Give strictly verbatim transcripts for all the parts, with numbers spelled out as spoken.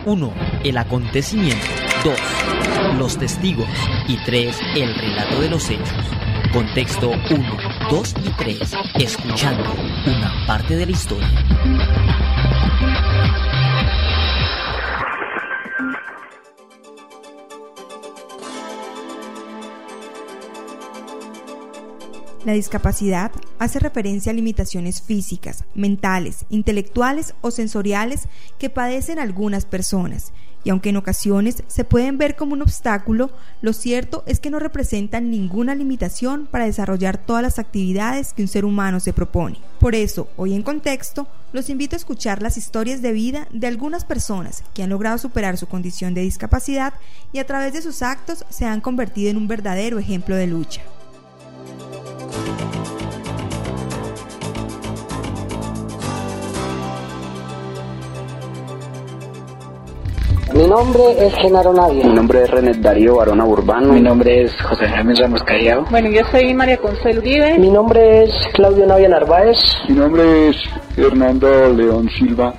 uno. El acontecimiento. dos. Los testigos. Y tres. El relato de los hechos. Contexto uno, dos y tres. Escuchando una parte de la historia. La discapacidad hace referencia a limitaciones físicas, mentales, intelectuales o sensoriales que padecen algunas personas, y aunque en ocasiones se pueden ver como un obstáculo, lo cierto es que no representan ninguna limitación para desarrollar todas las actividades que un ser humano se propone. Por eso, hoy en Contexto, los invito a escuchar las historias de vida de algunas personas que han logrado superar su condición de discapacidad y a través de sus actos se han convertido en un verdadero ejemplo de lucha. Mi nombre es Genaro Navia. Mi nombre es René Darío Barona Urbano. Mi nombre es José Jaime Ramos Callao. Bueno, yo soy María Consuelo Uribe. Mi nombre es Claudio Navia Narváez. Mi nombre es Hernando León Silva.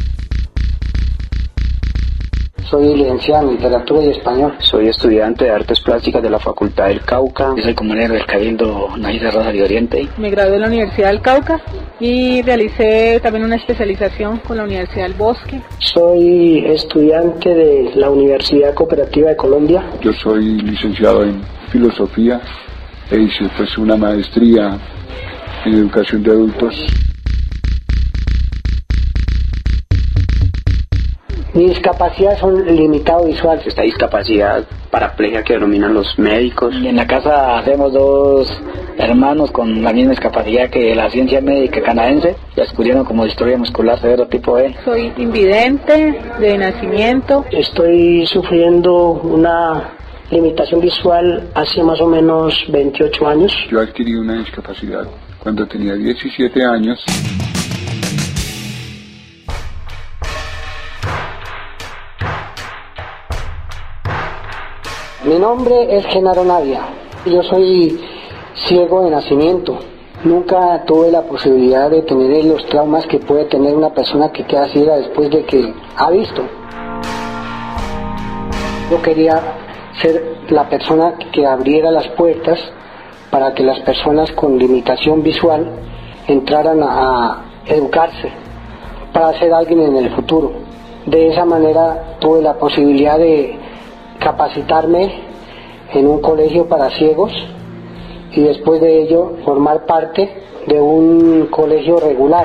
Soy licenciado en Literatura y Español. Soy estudiante de Artes Plásticas de la Facultad del Cauca. Yo soy comunero del Cabildo Naida Rosa de Oriente. Me gradué de la Universidad del Cauca y realicé también una especialización con la Universidad del Bosque. Soy estudiante de la Universidad Cooperativa de Colombia. Yo soy licenciado en Filosofía e hice pues una maestría en Educación de Adultos. Mi discapacidad es un limitado visual. Esta discapacidad paraplegia que denominan los médicos. Y en la casa hacemos dos hermanos con la misma discapacidad que la ciencia médica canadiense. Ya descubrieron como distrofia muscular severo tipo E. Soy invidente de nacimiento. Estoy sufriendo una limitación visual hace más o menos veintiocho años. Yo adquirí una discapacidad cuando tenía diecisiete años. Mi nombre es Genaro Navia. Yo soy ciego de nacimiento. Nunca tuve la posibilidad de tener los traumas que puede tener una persona que queda ciega después de que ha visto. Yo quería ser la persona que abriera las puertas para que las personas con limitación visual entraran a educarse para ser alguien en el futuro. De esa manera tuve la posibilidad de capacitarme en un colegio para ciegos y después de ello formar parte de un colegio regular.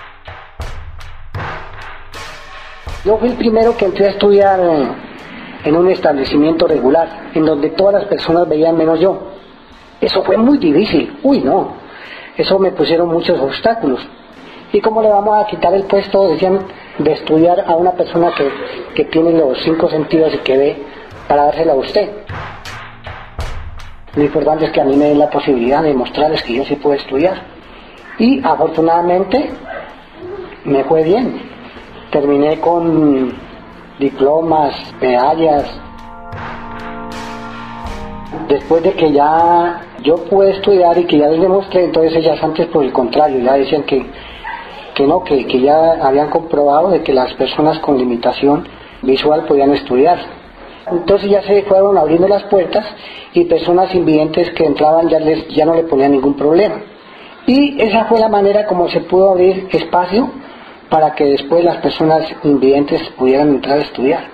Yo fui el primero que entré a estudiar en un establecimiento regular, en donde todas las personas veían menos yo. Eso fue muy difícil, uy no, eso me pusieron muchos obstáculos. ¿Y cómo le vamos a quitar el puesto, decían, de estudiar a una persona que, que tiene los cinco sentidos y que ve, para dársela a usted? Lo importante es que a mí me den la posibilidad de mostrarles que yo sí puedo estudiar. Y afortunadamente me fue bien. Terminé con diplomas, medallas. Después de que ya yo pude estudiar y que ya les demostré, entonces ellas antes por el contrario, ya decían que, que no, que, que ya habían comprobado de que las personas con limitación visual podían estudiar. Entonces ya se fueron abriendo las puertas y personas invidentes que entraban ya, les, ya no le ponían ningún problema. Y esa fue la manera como se pudo abrir espacio para que después las personas invidentes pudieran entrar a estudiar.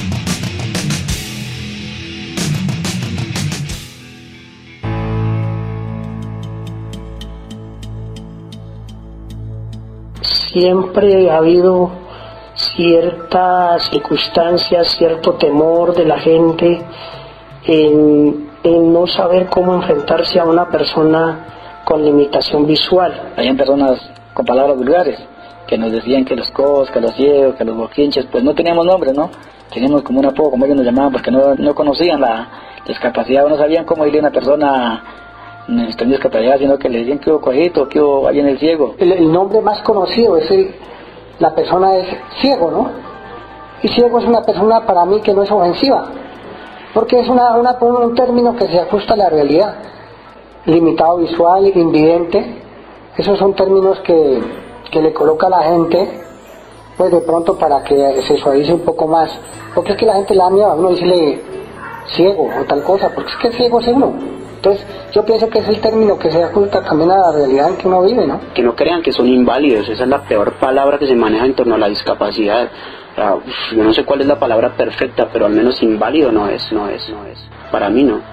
Siempre ha habido ciertas circunstancias, cierto temor de la gente en, en no saber cómo enfrentarse a una persona con limitación visual. Habían personas con palabras vulgares que nos decían que los cojos, que los ciegos, que los boquinches, pues no teníamos nombre, ¿no? Teníamos como un apodo, como ellos nos llamaban, porque no, no conocían la discapacidad, no sabían cómo irle a una persona con discapacidad, sino que le decían que hubo cojito, que hubo alguien el ciego. El, el nombre más conocido es el, la persona es ciego, ¿no? Y ciego es una persona para mí que no es ofensiva, porque es una, una, un término que se ajusta a la realidad. Limitado visual, invidente, esos son términos que, que le coloca a la gente pues de pronto para que se suavice un poco más, porque es que la gente le da miedo a uno decirle ciego o tal cosa, porque es que ciego es uno. Entonces yo pienso que es el término que se ajusta también a la realidad en que uno vive, ¿no? Que no crean que son inválidos, esa es la peor palabra que se maneja en torno a la discapacidad. O sea, uf, yo no sé cuál es la palabra perfecta, pero al menos inválido no es, no es, no es. Para mí no.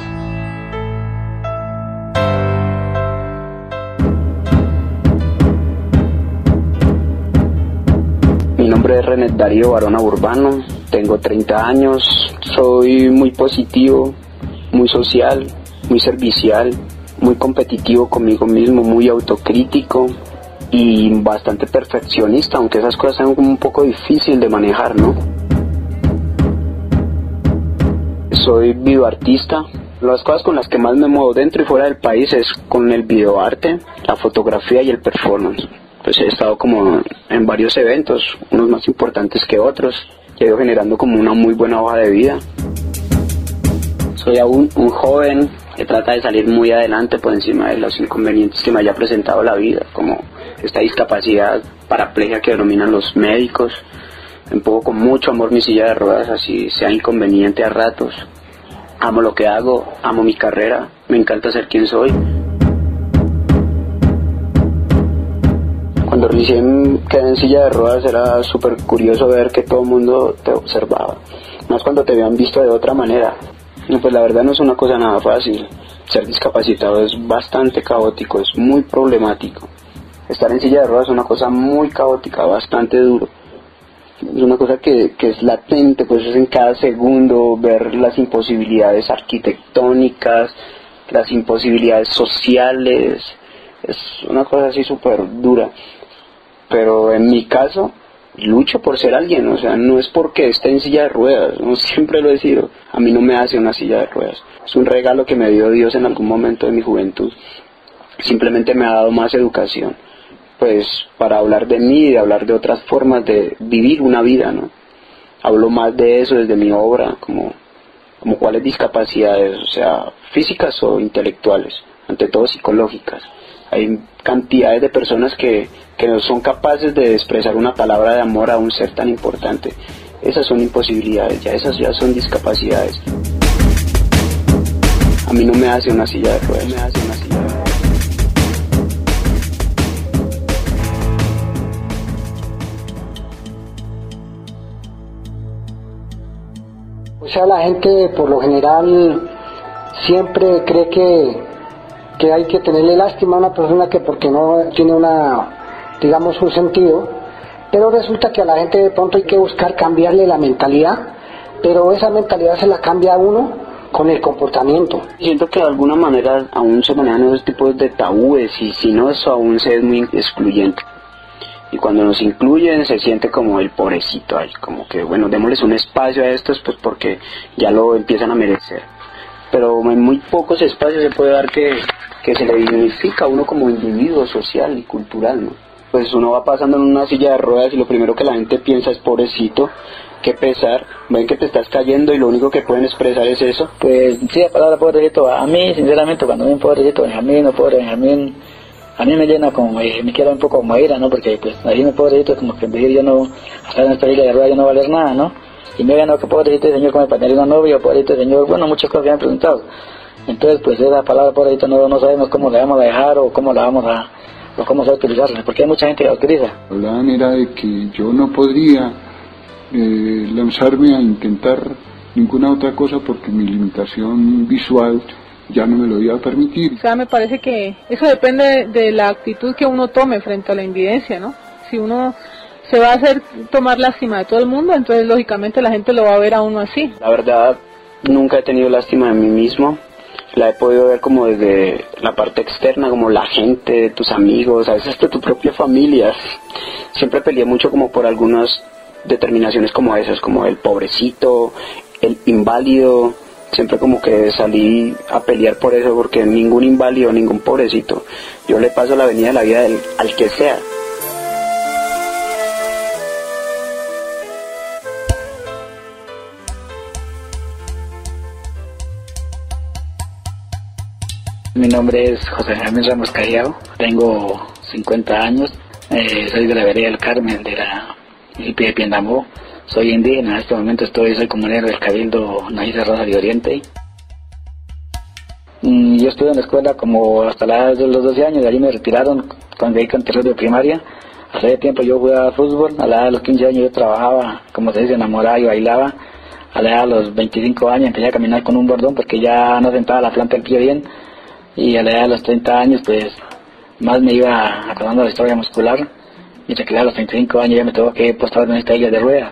Mi nombre es René Darío Barona Urbano, tengo treinta años, soy muy positivo, muy social, muy servicial, muy competitivo conmigo mismo, muy autocrítico y bastante perfeccionista, aunque esas cosas son un poco difíciles de manejar, ¿no? Soy videoartista. Las cosas con las que más me muevo dentro y fuera del país es con el videoarte, la fotografía y el performance. Pues he estado como en varios eventos, unos más importantes que otros, que he ido generando como una muy buena hoja de vida. Soy aún un joven que trata de salir muy adelante por encima de los inconvenientes que me haya presentado la vida, como esta discapacidad paraplegia que denominan los médicos. Empujo con mucho amor mi silla de ruedas, así sea inconveniente a ratos. Amo lo que hago, amo mi carrera, me encanta ser quien soy. Cuando recién quedé en silla de ruedas era súper curioso ver que todo el mundo te observaba, más cuando te habían visto de otra manera. Y pues la verdad no es una cosa nada fácil. Ser discapacitado es bastante caótico, es muy problemático. Estar en silla de ruedas es una cosa muy caótica, bastante duro. Es una cosa que, que es latente, pues es en cada segundo ver las imposibilidades arquitectónicas, las imposibilidades sociales. Es una cosa así súper dura. Pero en mi caso, lucho por ser alguien, o sea, no es porque esté en silla de ruedas, no, siempre lo he sido. A mí no me hace una silla de ruedas. Es un regalo que me dio Dios en algún momento de mi juventud. Simplemente me ha dado más educación, pues para hablar de mí y de hablar de otras formas de vivir una vida, ¿no? Hablo más de eso desde mi obra, como, como cuáles discapacidades, o sea, físicas o intelectuales, ante todo psicológicas. Hay cantidades de personas que, que no son capaces de expresar una palabra de amor a un ser tan importante. Esas son imposibilidades, ya esas ya son discapacidades. A mí no me hace una silla de ruedas, me hace una silla de ruedas. O sea, la gente por lo general siempre cree que, que hay que tenerle lástima a una persona que porque no tiene una, digamos, un sentido, pero resulta que a la gente de pronto hay que buscar cambiarle la mentalidad, pero esa mentalidad se la cambia a uno con el comportamiento. Siento que de alguna manera aún se manejan esos tipos de tabúes y si no eso aún se es muy excluyente. Y cuando nos incluyen se siente como el pobrecito ahí, como que bueno, démosles un espacio a estos pues porque ya lo empiezan a merecer. Pero en muy pocos espacios se puede dar que, que se le dignifica a uno como individuo social y cultural, ¿no? Pues uno va pasando en una silla de ruedas y lo primero que la gente piensa es pobrecito, qué pesar, ven que te estás cayendo y lo único que pueden expresar es eso. Pues sí, la palabra pobrecito, a mí sinceramente cuando ven pobrecito Benjamín o pobre Benjamín, a mí me llena como, eh, me queda un poco como ira, ¿no? Porque pues ahí me pobrecito es como que decir yo no, hasta en esta silla de ruedas yo no valer nada, ¿no? Y me ganó que pobrecito el señor como para tener una novia, o pobrecito el señor, bueno, muchas cosas que me han preguntado. Entonces pues esa palabra pobrecito no, no sabemos cómo la vamos a dejar o cómo la vamos a, o cómo se va a utilizar, porque hay mucha gente que la utiliza. Hablaban era de que yo no podría eh, lanzarme a intentar ninguna otra cosa porque mi limitación visual ya no me lo iba a permitir. O sea, me parece que eso depende de, de la actitud que uno tome frente a la invidencia, ¿no? Si uno se va a hacer tomar lástima de todo el mundo, entonces lógicamente la gente lo va a ver a uno así. La verdad, nunca he tenido lástima de mí mismo. La he podido ver como desde la parte externa, como la gente, tus amigos, a veces hasta tu propia familia. Siempre peleé mucho como por algunas determinaciones como esas, como el pobrecito, el inválido. Siempre como que salí a pelear por eso, porque ningún inválido, ningún pobrecito. Yo le paso la avenida de la vida del, al que sea. Mi nombre es José Benjamín Ramos Callao, tengo cincuenta años, eh, soy de la Vereda del Carmen, de la municipio de Piendamó. Soy indígena, en este momento estoy, soy comunero del Cabildo Najice Rosa de Oriente. Yo estuve en la escuela como hasta la edad de los doce años, de allí me retiraron cuando llegué en tercero de primaria. Hace tiempo yo jugaba fútbol, a la edad de los quince años yo trabajaba, como se dice, enamorada y bailaba. A la edad de los veinticinco años empecé a caminar con un bordón porque ya no sentaba la planta del pie bien. Y a la edad de los treinta años pues más me iba acordando la historia muscular. Mientras que a los treinta y cinco años ya me tuvo que postar en esta isla de rueda.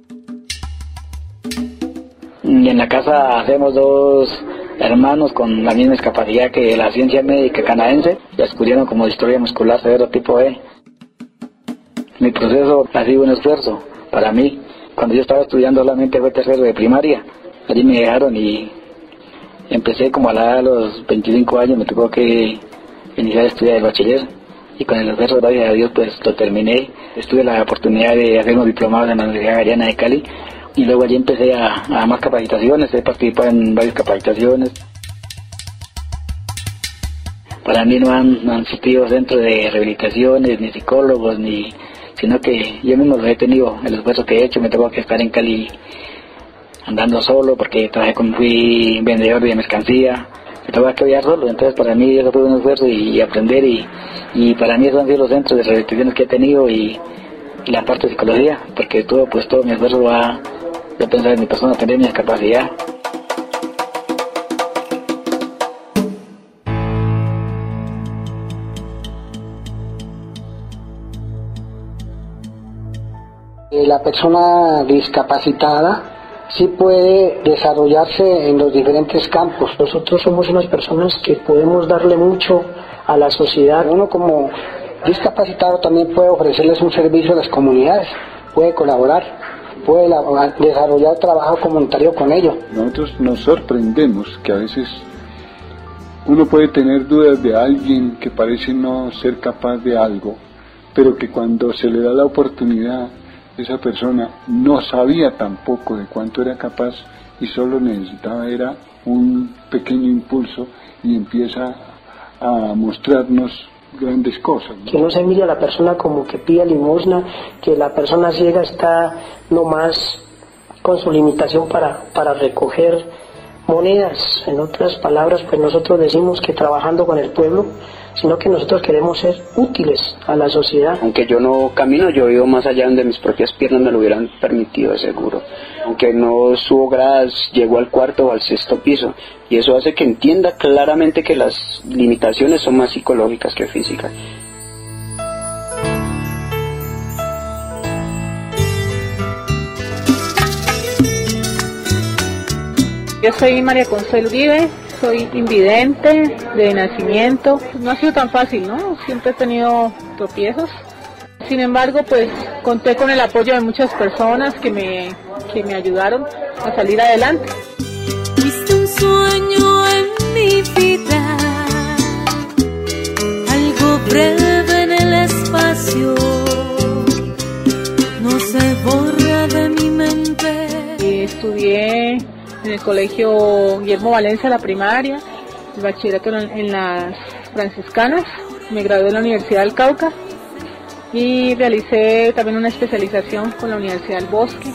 Y en la casa hacemos dos hermanos con la misma discapacidad que la ciencia médica canadiense, ya descubrieron como distrofia muscular severo tipo E. Mi proceso ha sido un esfuerzo para mí. Cuando yo estaba estudiando solamente fue tercero de primaria, allí me dejaron y empecé como a la edad de los veinticinco años, me tocó que iniciar a estudiar el bachiller y con el esfuerzo, gracias a Dios, pues lo terminé. Tuve la oportunidad de hacer unos diplomados en la Universidad Javeriana de Cali. Y luego allí empecé a, a más capacitaciones, he participado en varias capacitaciones. Para mí no han, no han existido centros de rehabilitaciones, ni psicólogos, ni sino que yo mismo lo he tenido, el esfuerzo que he hecho. Me tengo que estar en Cali andando solo porque trabajé como fui vendedor de mercancía, me tengo que viajar solo, entonces para mí eso fue un esfuerzo y, y aprender y, y para mí esos han sido los centros de rehabilitaciones que he tenido y, y la parte de psicología, porque todo, pues todo mi esfuerzo va de pensar en mi persona, tener mi discapacidad. La persona discapacitada sí puede desarrollarse en los diferentes campos. Nosotros somos unas personas que podemos darle mucho a la sociedad. Uno como discapacitado también puede ofrecerles un servicio a las comunidades, puede colaborar, puede desarrollar trabajo comunitario con ellos. Nosotros nos sorprendemos que a veces uno puede tener dudas de alguien que parece no ser capaz de algo, pero que cuando se le da la oportunidad, esa persona no sabía tampoco de cuánto era capaz y solo necesitaba era un pequeño impulso y empieza a mostrarnos grandes cosas, ¿no? Que no se mire a la persona como que pide limosna, que la persona ciega está nomás con su limitación para, para recoger monedas. En otras palabras, pues nosotros decimos que trabajando con el pueblo, sino que nosotros queremos ser útiles a la sociedad. Aunque yo no camino, yo vivo más allá donde mis propias piernas me lo hubieran permitido, de seguro. Aunque no subo gradas, llego al cuarto o al sexto piso. Y eso hace que entienda claramente que las limitaciones son más psicológicas que físicas. Yo soy María Consuelo Uribe, soy invidente de nacimiento. No ha sido tan fácil, ¿no? Siempre he tenido tropiezos. Sin embargo, pues conté con el apoyo de muchas personas que me, que me ayudaron a salir adelante. Viste un sueño en mi vida, algo breve en el espacio, no se borra de mi mente. Y estudié en el colegio Guillermo Valencia, la primaria, el bachillerato en las franciscanas, me gradué en la Universidad del Cauca y realicé también una especialización con la Universidad del Bosque.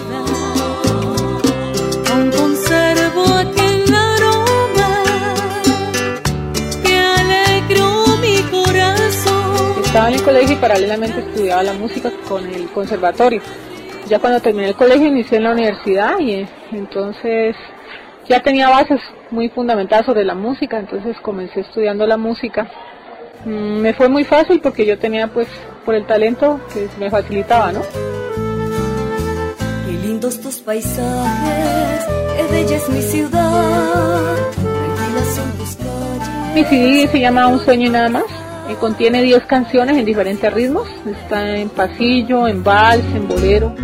Aún conservo aquel aroma que alegró mi corazón. Estaba en el colegio y paralelamente estudiaba la música con el conservatorio. Ya cuando terminé el colegio inicié en la universidad y entonces ya tenía bases muy fundamentadas sobre la música, entonces comencé estudiando la música. Mm, me fue muy fácil porque yo tenía pues por el talento que me facilitaba, ¿no? Qué lindos tus paisajes, qué bella es mi ciudad, tranquilas son tus calles. Mi C D se llama Un sueño y nada más. Y contiene diez canciones en diferentes ritmos. Está en pasillo, en vals, en bolero.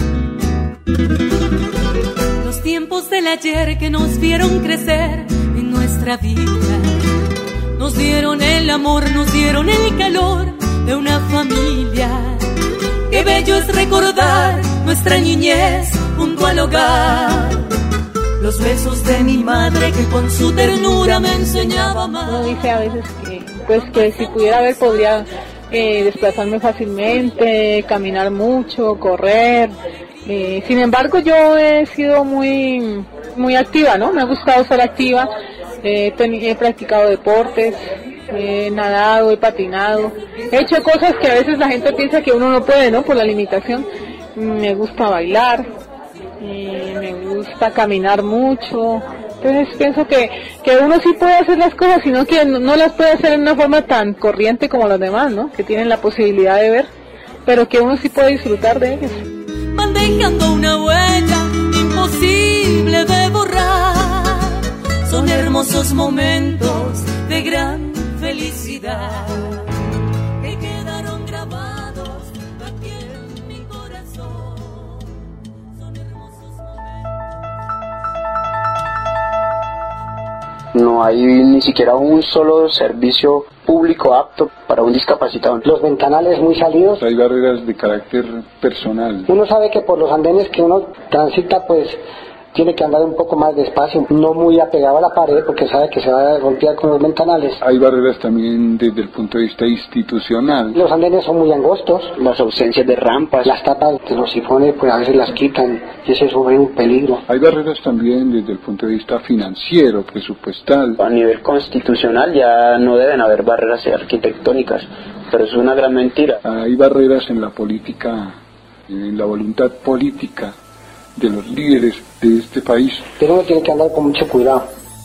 Los tiempos del ayer que nos vieron crecer en nuestra vida, nos dieron el amor, nos dieron el calor de una familia. Qué bello es recordar nuestra niñez junto al hogar. Los besos de mi madre que con su ternura me enseñaba a amar. Uno dice a veces que, pues, que si pudiera ver podría eh, desplazarme fácilmente, caminar mucho, correr. Eh, sin embargo, yo he sido muy, muy activa, ¿no? Me ha gustado ser activa. Eh, he practicado deportes, he nadado, he patinado, he hecho cosas que a veces la gente piensa que uno no puede, ¿no? Por la limitación. Me gusta bailar, eh, me gusta caminar mucho. Entonces pienso que, que uno sí puede hacer las cosas, sino que no, no las puede hacer en una forma tan corriente como los demás, ¿no? Que tienen la posibilidad de ver, pero que uno sí puede disfrutar de ellas. Van dejando una huella imposible de borrar. Son hermosos momentos de gran felicidad que quedaron grabados aquí en mi corazón. Son hermosos momentos. No hay ni siquiera un solo servicio público apto para un discapacitado. Los ventanales muy salidos. Hay barreras de carácter personal. Uno sabe que por los andenes que uno transita, pues tiene que andar un poco más despacio, no muy apegado a la pared, porque sabe que se va a golpear con los ventanales. Hay barreras también desde el punto de vista institucional. Los andenes son muy angostos. Las ausencias de rampas. Las tapas de los sifones, pues a veces las quitan y ese es un peligro. Hay barreras también desde el punto de vista financiero, presupuestal. A nivel constitucional ya no deben haber barreras arquitectónicas, pero es una gran mentira. Hay barreras en la política, en la voluntad política de los líderes de este país. Pero uno tiene que andar con mucho cuidado.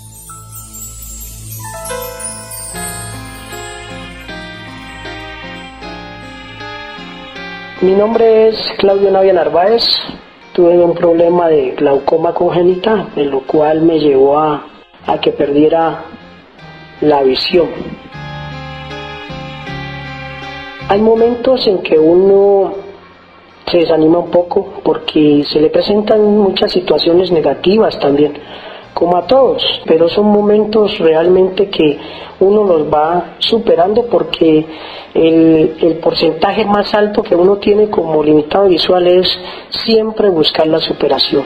Mi nombre es Claudio Navia Narváez. Tuve un problema de glaucoma congénita, en lo cual me llevó a, a que perdiera la visión. Hay momentos en que uno se desanima un poco porque se le presentan muchas situaciones negativas también, como a todos, pero son momentos realmente que uno los va superando porque el, el porcentaje más alto que uno tiene como limitado visual es siempre buscar la superación.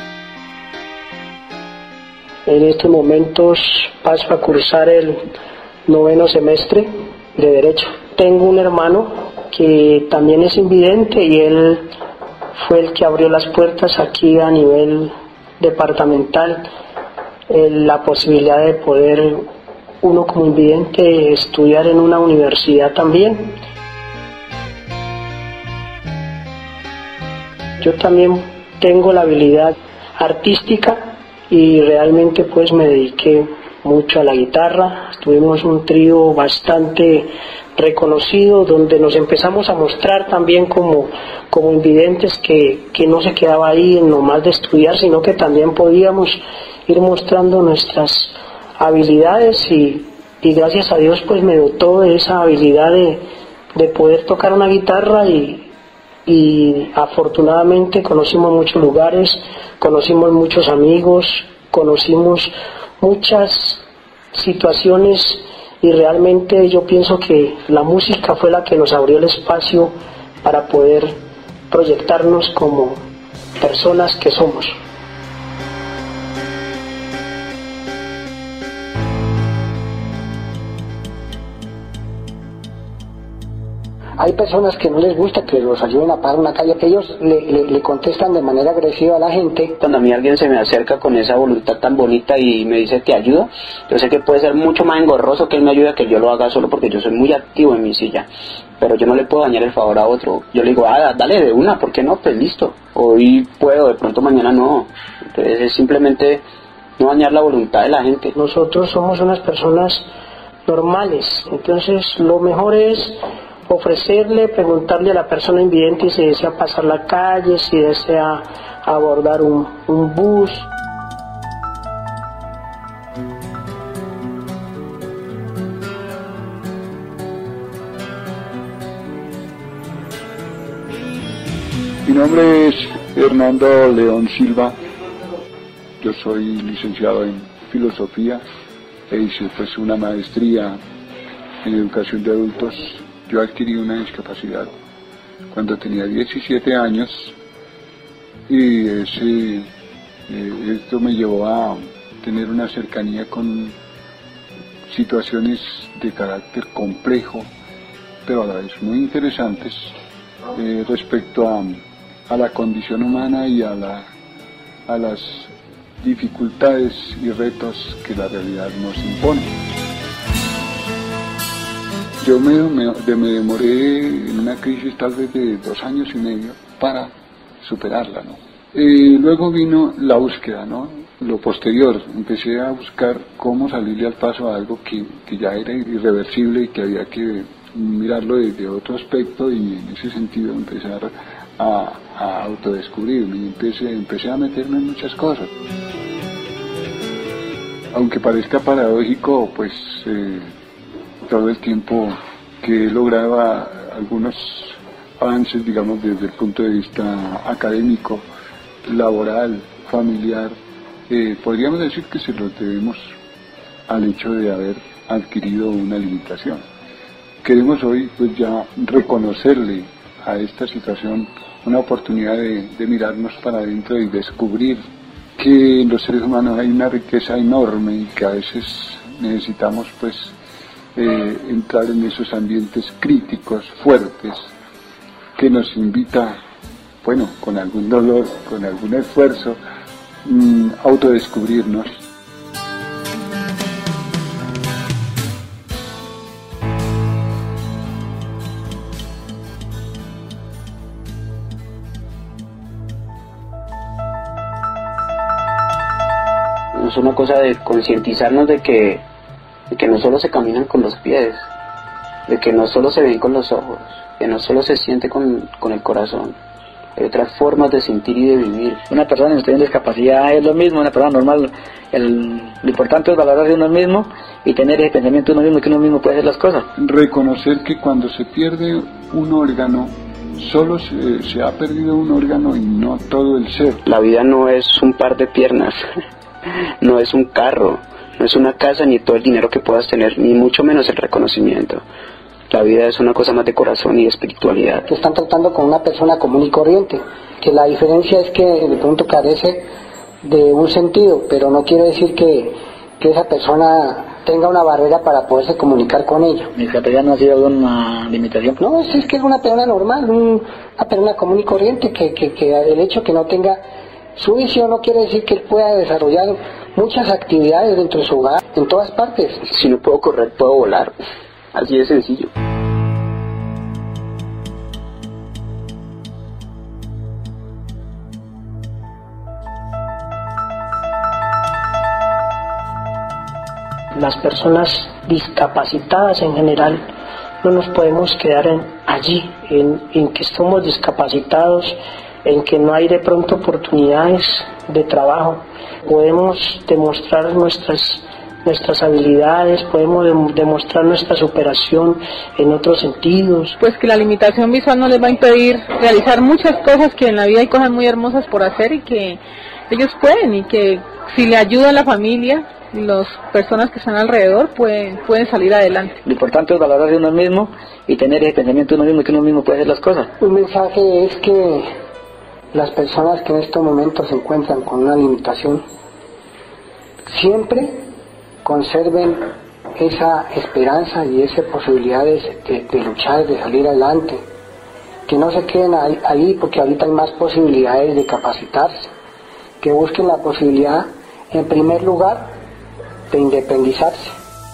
En estos momentos paso a cursar el noveno semestre de Derecho. Tengo un hermano que también es invidente y él fue el que abrió las puertas aquí a nivel departamental, eh, la posibilidad de poder uno como invidente estudiar en una universidad también. Yo también tengo la habilidad artística y realmente pues me dediqué mucho a la guitarra. Tuvimos un trío bastante reconocido donde nos empezamos a mostrar también como, como invidentes que, que no se quedaba ahí en nomás de estudiar, sino que también podíamos ir mostrando nuestras habilidades y, y gracias a Dios pues me dotó de esa habilidad de, de poder tocar una guitarra y, y afortunadamente conocimos muchos lugares, conocimos muchos amigos, conocimos muchas situaciones y realmente yo pienso que la música fue la que nos abrió el espacio para poder proyectarnos como personas que somos. Hay personas que no les gusta que los ayuden a parar una calle, que ellos le, le, le contestan de manera agresiva a la gente. Cuando a mí alguien se me acerca con esa voluntad tan bonita y me dice te ayudo, yo sé que puede ser mucho más engorroso que él me ayude que yo lo haga solo porque yo soy muy activo en mi silla, pero yo no le puedo dañar el favor a otro. Yo le digo, ah, dale de una, ¿por qué no? Pues listo, hoy puedo, de pronto mañana no. Entonces es simplemente no dañar la voluntad de la gente. Nosotros somos unas personas normales, entonces lo mejor es ofrecerle, preguntarle a la persona invidente si desea pasar la calle, si desea abordar un, un bus. Mi nombre es Hernando León Silva. Yo soy licenciado en filosofía e hice pues una maestría en educación de adultos. Yo adquirí una discapacidad cuando tenía diecisiete años y ese, eh, esto me llevó a tener una cercanía con situaciones de carácter complejo, pero a la vez muy interesantes eh, respecto a, a la condición humana y a, la, a las dificultades y retos que la realidad nos impone. Yo me, me, me demoré en una crisis tal vez de dos años y medio para superarla, ¿no? Eh, luego vino la búsqueda, ¿no? Lo posterior, empecé a buscar cómo salirle al paso a algo que, que ya era irreversible y que había que mirarlo desde otro aspecto, y en ese sentido empezar a, a autodescubrirme y empecé, empecé a meterme en muchas cosas. Aunque parezca paradójico, pues eh, todo el tiempo que he logrado a, algunos avances, digamos, desde el punto de vista académico, laboral, familiar, eh, podríamos decir que se lo debemos al hecho de haber adquirido una limitación. Queremos hoy pues ya reconocerle a esta situación una oportunidad de, de mirarnos para adentro y descubrir que en los seres humanos hay una riqueza enorme y que a veces necesitamos pues eh, entrar en esos ambientes críticos, fuertes, que nos invita, bueno, con algún dolor, con algún esfuerzo, mmm, autodescubrirnos. Es una cosa de concientizarnos de que, de que no solo se caminan con los pies, de que no solo se ven con los ojos, que no solo se siente con, con el corazón. Hay otras formas de sentir y de vivir. Una persona que tiene discapacidad es lo mismo, una persona normal. El, lo importante es valorarse uno mismo y tener ese pensamiento uno mismo, que uno mismo puede hacer las cosas. Reconocer que cuando se pierde un órgano, solo se, se ha perdido un órgano y no todo el ser. La vida no es un par de piernas, no es un carro, no es una casa, ni todo el dinero que puedas tener, ni mucho menos el reconocimiento. La vida es una cosa más de corazón y de espiritualidad. Que están tratando con una persona común y corriente, que la diferencia es que de pronto carece de un sentido, pero no quiere decir que, que esa persona tenga una barrera para poderse comunicar con ella. ¿Mi discapacidad no ha sido una limitación? No, es que es una persona normal, un, una persona común y corriente, que, que, que el hecho que no tenga su visión no quiere decir que él pueda desarrollar muchas actividades dentro de su hogar, en todas partes. Si no puedo correr, puedo volar. Así de sencillo. Las personas discapacitadas en general no nos podemos quedar en, allí, en, en que somos discapacitados, en que no hay de pronto oportunidades de trabajo. Podemos demostrar nuestras nuestras habilidades, podemos de- demostrar nuestra superación en otros sentidos. Pues que la limitación visual no les va a impedir realizar muchas cosas, que en la vida hay cosas muy hermosas por hacer y que ellos pueden, y que si le ayuda a la familia y las personas que están alrededor pueden, pueden salir adelante. Lo importante es valorarse uno mismo y tener ese pensamiento uno mismo, que uno mismo puede hacer las cosas. Un mensaje es que las personas que en estos momentos se encuentran con una limitación siempre conserven esa esperanza y esa posibilidad de, de, de luchar, de salir adelante, que no se queden ahí, ahí porque ahorita hay más posibilidades de capacitarse, que busquen la posibilidad en primer lugar de independizarse.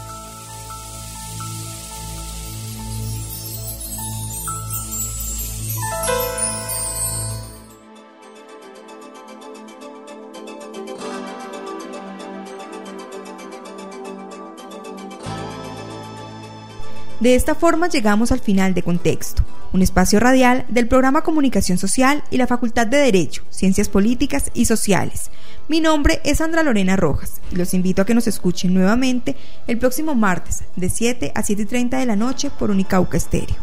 De esta forma llegamos al final de Contexto, un espacio radial del programa Comunicación Social y la Facultad de Derecho, Ciencias Políticas y Sociales. Mi nombre es Sandra Lorena Rojas y los invito a que nos escuchen nuevamente el próximo martes de siete a siete y treinta de la noche por Unicauca Estéreo.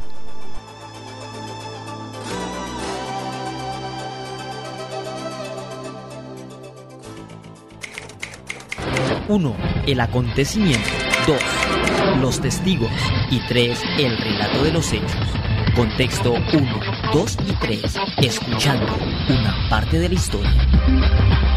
uno. El acontecimiento. dos. Los testigos. Y tres. El relato de los hechos. Contexto uno, dos y tres. Escuchando una parte de la historia.